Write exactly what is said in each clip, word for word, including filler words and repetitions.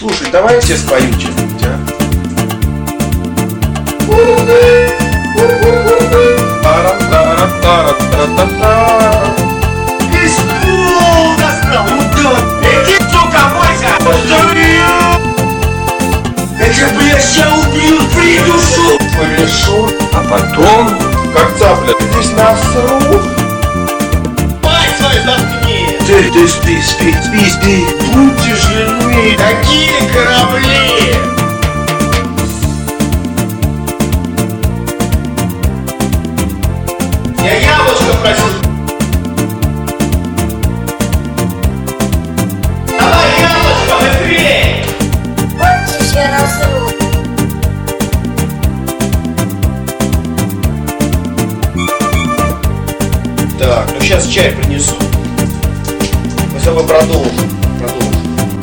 Слушай, давай все споем что-нибудь, а? Весь пол достал, мудак! Иди, сука, бойся! Я тебя, блядь, сейчас убью, придушу! Повешу, а потом, как цапля, здесь насру. Мать свою заткни! Ты, ты спи, спи, спи, спи. Будьте людьми. Какие корабли! Я яблочко просил! Давай яблочко, быстрее! Хочешь, я насру? Так, ну сейчас чай принесу. Мы с тобой продолжим. Продолжим.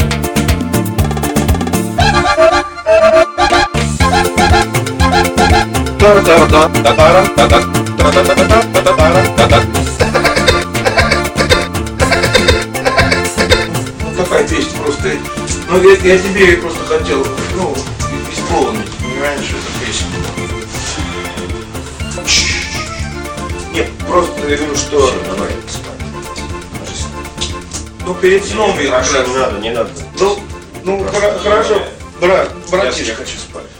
Ну какая песня просто. Ну я, я тебе просто хотел, ну, исполнить, понимаешь, эту песню. Нет, просто я говорю, что. Все, давай, спать. Ну перед сном я Хорошо, как раз- не надо, не надо. Ну, ну Прошу, хора- хорошо, давай. брат, Я, я братишка. хочу спать.